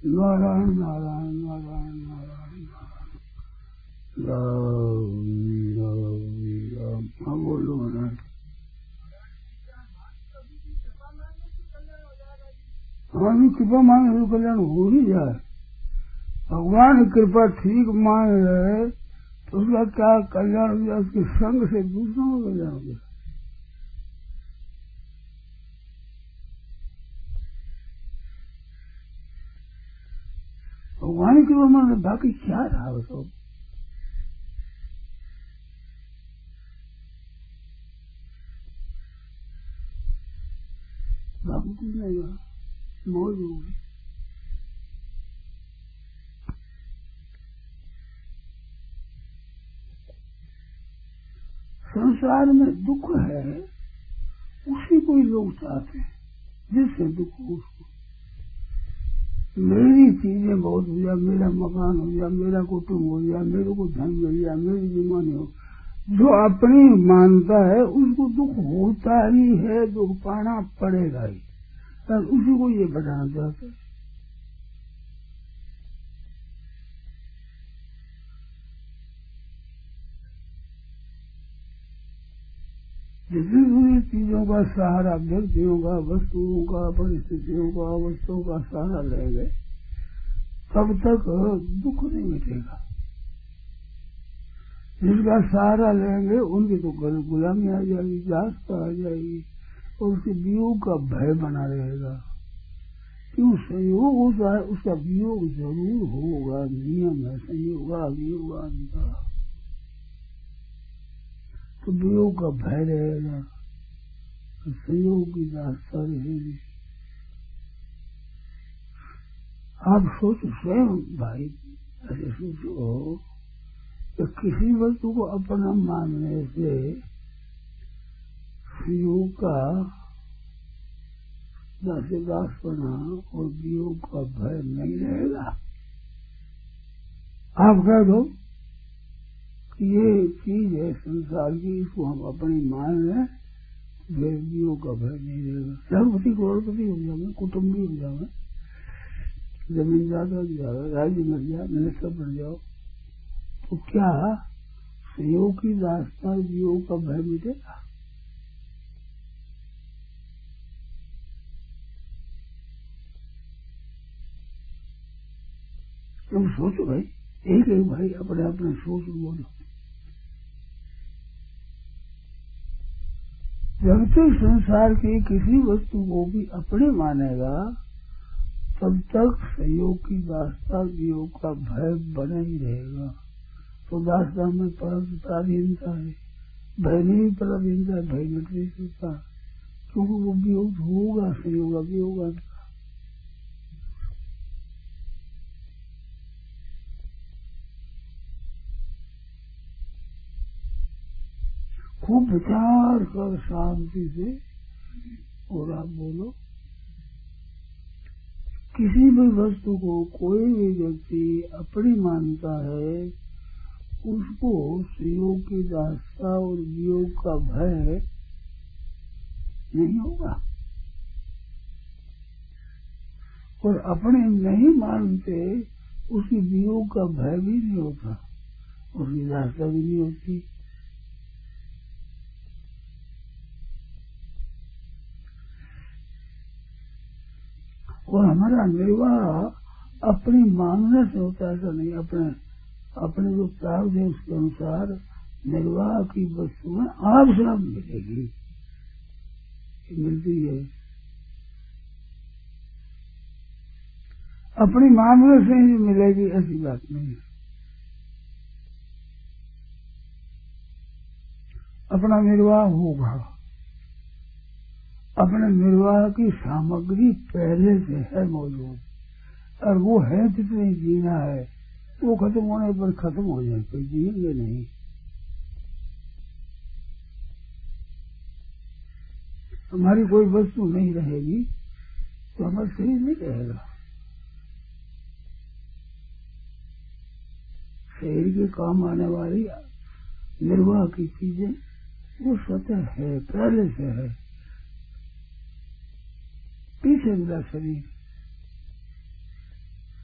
नारायण नारायण नारायण नारायण राम राम राम। हाँ बोलो महाराज। हमारी कृपा मांगे तो कल्याण हो ही जाए। भगवान कृपा ठीक मान रहे तो उसका क्या कल्याण हो जाए, उसके संग से दूसरों का कल्याण हो जाए। भगवान की कृपा मान रहे, बाकी क्या रहा बताओ। बाकी कुछ नहीं रहा, मौज होगी। संसार में दुख है, उसी को ही लोग चाहते हैं जिससे दुख हो उसको। मेरी चीजें बहुत हो जाए, मेरा मकान हो जाए, मेरा कुटुंब हो जाए, मेरे को धन मिल जाए, मेरी बीमारी हो, जो अपनी मानता है उसको दुख होता ही है, दुख पाना पड़ेगा ही। तब उसी को ये बताना चाहते हैं। जितनी बुरी चीजों का सहारा व्यक्तियों का, वस्तुओं का, परिस्थितियों का, अवस्थाओं का सहारा लेंगे तब तक दुख नहीं मिटेगा। जिसका सहारा लेंगे उनकी तो गुलामी आ जाएगी, जास्ता आ जाएगी और उसके वियोग का भय बना रहेगा। क्यों संयोग होता है, उसका वियोग जरूर होगा, नियम है संयोगावियोगांत का। तो वियोग का भय रहेगा, संयोग की दास्ता रहेगी। आप सोचो स्वयं भाई, ऐसे सोचो कि किसी वस्तु को अपना मानने से संयोग का दासदासपना और वियोग का भय नहीं रहेगा। आप कह दो कि ये चीज है संसार की, इसको हम अपनी मान लें, फिर वियोग का भय नहीं रहेगा। लखपति करोड़पति हो जाओगे, कुटुम्बी हो जाओगे, जमीन जाता हो जाओगे, राज्य मिल जाए, मिनिस्टर बन जाओ, तो क्या संयोग की दास्ता वियोग का भय मिटेगा? तुम सोचो भाई, एक एक भाई अपने अपने सोच बोलो। जब तक संसार की किसी वस्तु को भी अपने मानेगा तब तक संयोग की दास्ता वियोग का भय बना ही रहेगा। तो दास्ता में पराधीनता है, भय नहीं पराधीनता है, भय मिट नहीं सकता, क्योंकि वो वियोग होगा, संयोग अवियोग का। खूब विचार कर शांति से, और आप बोलो, किसी भी वस्तु को कोई भी व्यक्ति अपनी मानता है, उसको संयोग की दास्ता और वियोग का भय नहीं होगा। और अपने नहीं मानते उसकी वियोग का भय भी नहीं होता, उसकी दास्ता भी नहीं होती। और हमारा निर्वाह अपनी मांगने से होता है, ऐसा नहीं। अपने जो प्राप्त है उसके अनुसार निर्वाह की वस्तुएं आपसे आप मिलेगी, मिलती है। अपनी मांगने से ही मिलेगी ऐसी बात नहीं है। अपना निर्वाह होगा, अपने निर्वाह की सामग्री पहले से है मौजूद, और वो है जितनी जीना है, वो खत्म होने पर खत्म हो जाए, कोई जिएंगे नहीं। हमारी कोई वस्तु नहीं रहेगी तो हमारा शरीर नहीं रहेगा। शरीर के काम आने वाली निर्वाह की चीजें वो स्वतः है, पहले से है। पीछे मिला शरीर,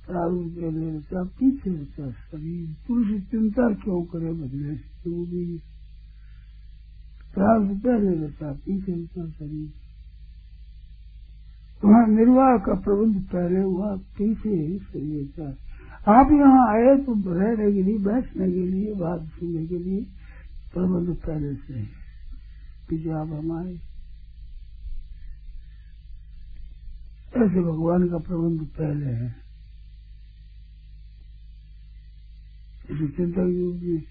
प्रारब्ध पहले रहता पीछे रहता शरीर। पुरुष चिंता क्यों करे बदले से, वो भी प्रारब्ध पहले रहता पीछे रहता शरीर। वहाँ निर्वाह का प्रबंध पहले हुआ, पीछे शरीर रहता। आप यहाँ आए तो रहने के लिए, बैठने के लिए, बात सुनने के लिए प्रबंध पहले से है, पीछे आप हमारे। ऐसे भगवान का प्रबंध पहले है। इसी चिंता युग में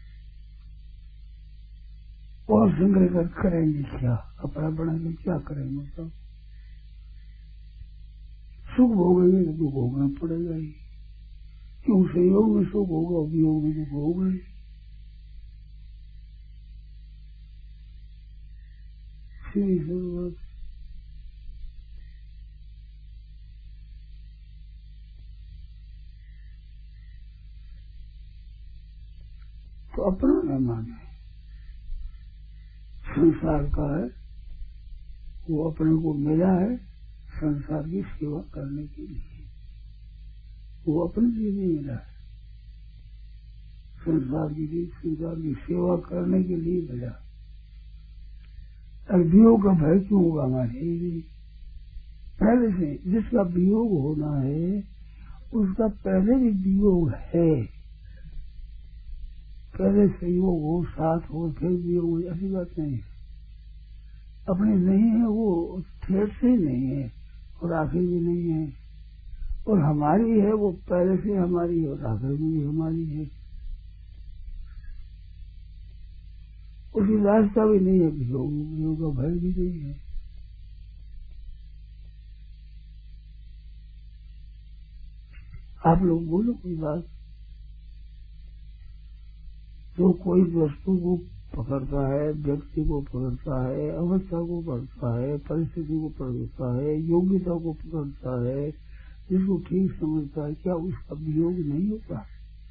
और संग्रह कर करेंगे क्या, कपड़ा बनाएंगे क्या करेंगे, तो सुख भोगेंगे तो दुख भोगना पड़ेगा ही। क्यों संयोग में सुख होगा, वियोग में दुख होगा ही। तो अपना न माने, संसार का है, वो अपने को मिला है संसार की सेवा करने के लिए, वो अपने लिए नहीं मिला है, संसार की सेवा करने के लिए मिला। और वियोग का भय क्यों होगा हमारे, पहले से जिसका वियोग होना है उसका पहले भी वियोग है। पहले संयोग हो, साथ हो, फिर वियोग हो, ऐसी बात नहीं है। अपने नहीं है वो ठेठ से नहीं है और आखिर भी नहीं है, और हमारी है वो पहले से हमारी है और आखिर में भी हमारी है। उसकी रास्ता भी नहीं है, वियोग का भय भी नहीं है। आप लोग बोलो कोई बात। जो कोई वस्तु को पकड़ता है, व्यक्ति को पकड़ता है, अवस्था को पकड़ता है, परिस्थिति को पकड़ता है, योग्यता को पकड़ता है, जिसको ठीक समझता है, क्या उसका वियोग नहीं होता?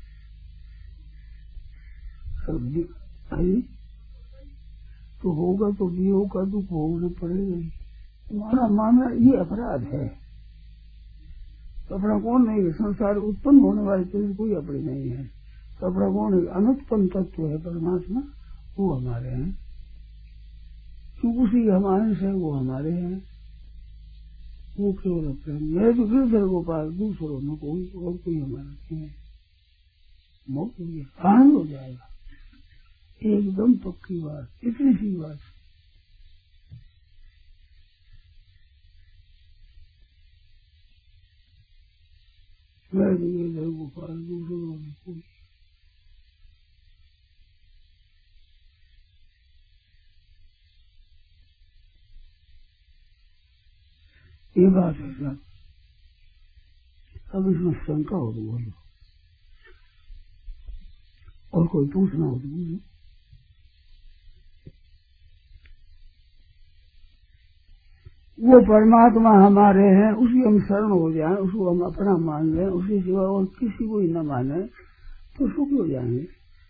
तो होगा तो वियोग का दुख भोगना पड़ेगा ही। तुम्हारा मानना ये अपराध है। तो अपना कौन नहीं है, संसार उत्पन्न होने वाली चीज कोई अपनी नहीं है। तो अपना कौन है, अनुत्पन्न तत्व है परमात्मा, वो हमारे हैं। क्यों उसी हमारे से वो हमारे हैं। वो केवल अपने, मैं तो गिरधर गोपाल, दूसरों में कोई और कोई हमारा नहीं है। मौत आनंद हो जाएगा, एकदम पक्की बात, इतनी सी बात। मैं तो गिरधर गोपाल, दूसरों में कोई। ये बात है सर। अब इसमें शंका हो तो बोलो, और कोई पूछना हो तो बोलो। वो परमात्मा हमारे हैं, उसी हम शरण हो जाएं, उसको हम अपना मान लें, उसी सिवा और किसी को ही न माने तो सुखी हो जाएंगे।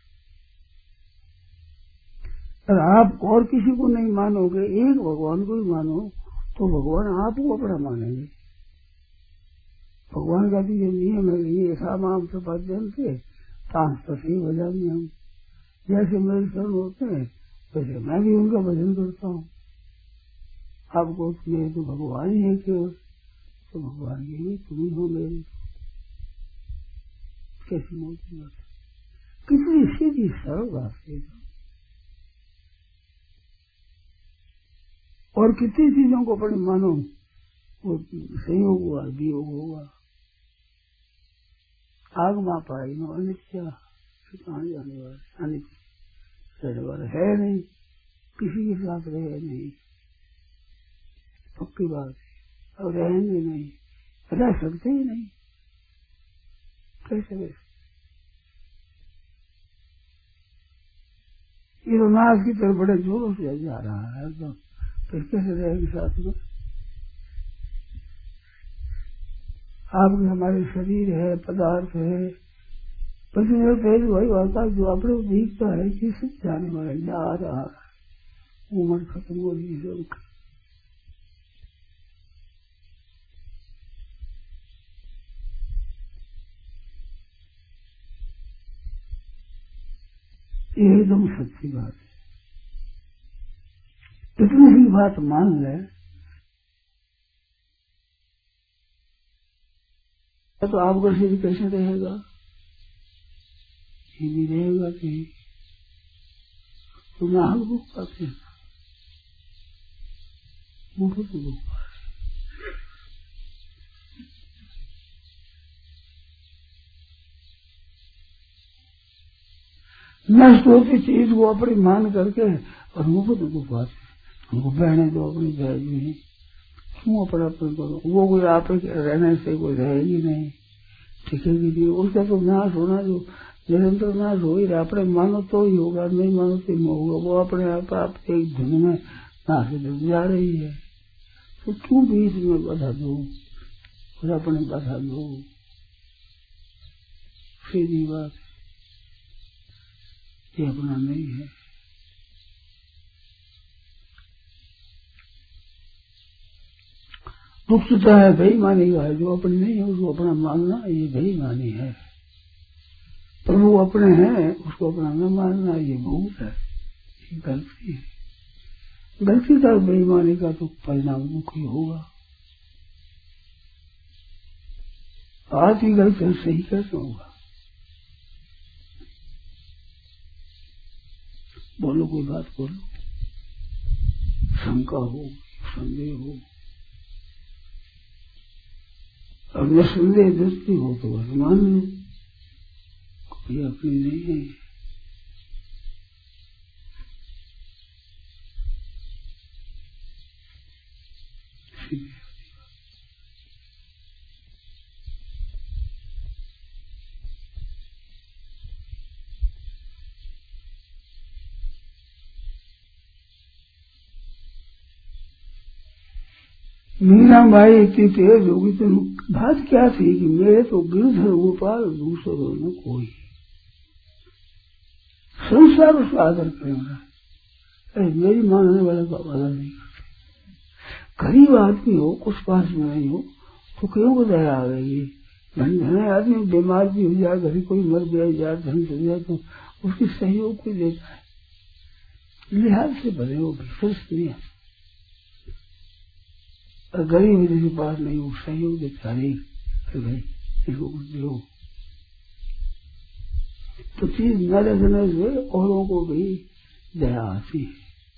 अगर आप और किसी को नहीं मानोगे, एक भगवान को ही मानो, तो भगवान आपको अपना मानेंगे। भगवान का भी ये नियम है, ये सामाम से पद्यंते तांस तसी भजन। हम जैसे मेरे शरण होते हैं वैसे मैं भी उनका भजन करता हूँ। आपको मेरे तो भगवान ही है केवल, तो भगवान के लिए तुम ही हो मेरे। कैसी मोटी बात, कितनी सीधी सरल बात है। और कितनी चीजों को अपने मानो, वो संयोग हुआ, वियोग हुआ। आग माँ पाई नो अनित्य, कहाँ जाने वाले, अनित्य रहने वाले है नहीं, किसी के साथ रहे नहीं, पक्की बात है। और रहेंगे नहीं, रह सकते ही नहीं, कैसे रह। ये तो नाश की तरफ बड़े जोरों से जा रहा है, तो फिर कैसे रहेंगे साथ में। आपके हमारे शरीर है, पदार्थ है, पहले वही होता है जो अपने दिखता है कि सब जाने वाला जा रहा है, उम्र खत्म हो रही है। ये एकदम सच्ची बात है। इतनी ही बात मान ले तो आपका शरीर कैसे रहेगा? ये भी रहेगा कि तो नाहक दुख पाते हैं, मुझे तो दुख पा रहे। नष्ट होती चीज को अपनी मान करके और मुझे तो दुख पाते, हमको बहने दो अपनी बहन, क्यों अपना अपने करो? वो कोई आप रहने से कोई रहेगी नहीं, टिकेगी नहीं, उसका तो नाश होना जो निरंतर नाश हो ही रहा। अपने मानो तो ही होगा, नहीं मानो तो ही होगा। वो अपने आप एक धुन में नाश जा रही है, तो क्यों बीच में बाधा दो और अपने बाधा दो? सीधी बात, ये अपना नहीं है। दुख तो है बेईमानी का है, जो अपने नहीं है उसको अपना मानना ये बेईमानी है। पर वो अपने हैं उसको अपना न मानना ये भूल है, ये गलती है। गलती का बेईमानी का तो परिणाम दुखी होगा। आज की गलती सही कैसे होगा? बोलो, कोई बात बोलो, शंका हो, संदेह हो, और न संदेह दृष्टि हो तो बस मान लो कोई अपनी नहीं है। मीरा भाई इतनी तेज होगी तो बात क्या थी कि मेरे तो गिरधर गोपाल दूसरों न कोई, संसार उसका आदर करेगा, मेरी मानने वाले का आदर नहीं करते। गरीब आदमी हो, कुछ पास में नहीं हो तो क्यों को दया आवेगी? धने आदमी बीमार भी हो जाए, घर कोई मर जाए, जाए धन चल जाए तो उसकी सहयोग कोई देता है, लिहाज से भले हो नहीं है। गरीब जिसके पास नहीं हो सहयोग देता है, भाई इसको कुछ दो, तो चीज न रखने से औरों को भी दया आती है,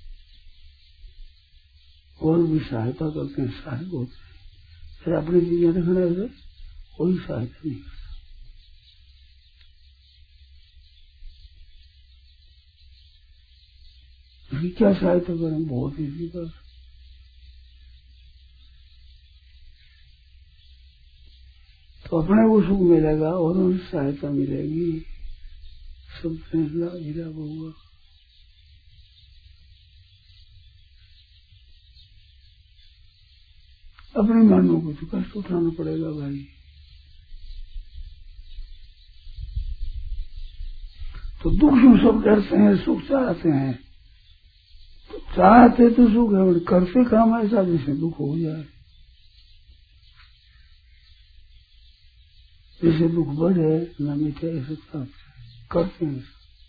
और भी सहायता करते हैं, सहायक होते हैं। फिर अपनी चीजें रखने से कोई सहायता नहीं करता। क्या सहायता करें? बहुत इसी पर तो अपने को सुख मिलेगा और उनसे सहायता मिलेगी, सब फैसला गिरा होगा। अपने मानव को तो कष्ट उठाना पड़ेगा भाई। तो दुख सुख सब डरते हैं, सुख चाहते हैं, तो चाहते तो सुख है, करते काम ऐसा जिससे दुख हो जाए, जैसे दुख बढ़े न मिटे, ऐसे करते हैं।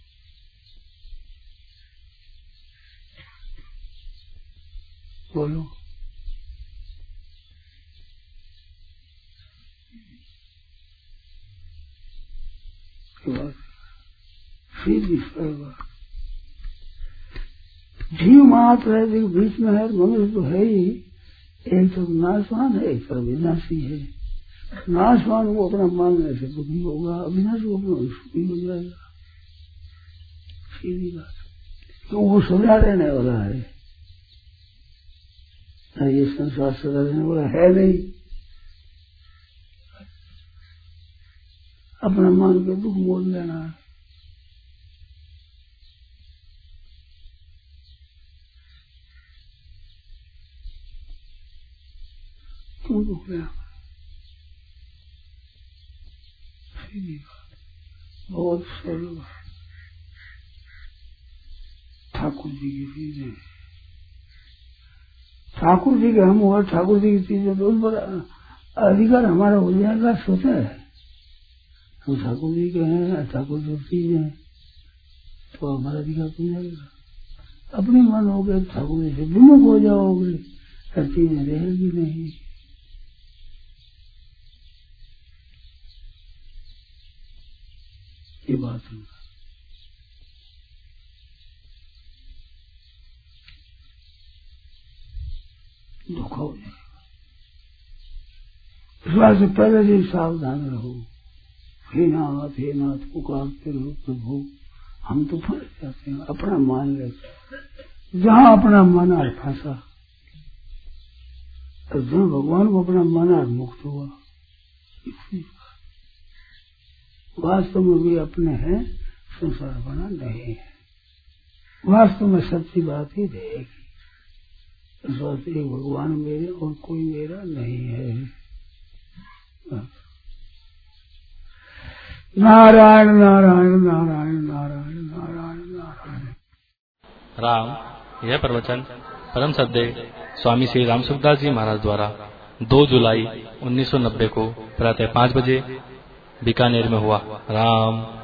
बोलो, सीधी बात। जीव मात्र है, बीच में है, मनुष्य तो है ही, एक तो नाशवान है, एक तो विनाशी है। नाशवान को अपना मानने से दुखी होगा, अविनाशी को अपना सुखी हो जाएगा। सीधी बात, तो वो सदा रहने वाला है, ये संसार सदा रहने वाला है नहीं। अपना मान के दुख मोल लेना है। क्यों दुख लेना? बहुत सरल ठाकुर जी की चीजें, ठाकुर जी के हम हुआ, ठाकुर जी की चीजें तो उस पर अधिकार हमारा हो जाएगा, सोचा है हम ठाकुर जी के हैं, ठाकुर जी चीजें तो हमारा अधिकार तुम जाएगा। अपने मन हो गए ठाकुर से विमुख हो जाओगे, हर चीजें रहेगी नहीं। ये बात है। दुख हो जाएगा। इस बात से पहले से सावधान रहो। हे नाथ पुकारते रहो प्रभु। हम तो फंस जाते हैं, अपना मान लेते। जहाँ अपना मन आज फंसा, तो जहाँ भगवान को अपना मन आज मुक्त हुआ। वास्तव में भी अपने हैं, संसार बना नहीं है। वास्तव में सच्ची बात ही रहेगी। इस बात एक भगवान मेरे और कोई मेरा नहीं है। नारायण नारायण नारायण नारायण नारायण नारायण। राम। यह प्रवचन परम सद्देव स्वामी श्री राम सुखदास जी महाराज द्वारा 2 जुलाई 1990 को प्रातः 5 बजे बीकानेर में हुआ। राम।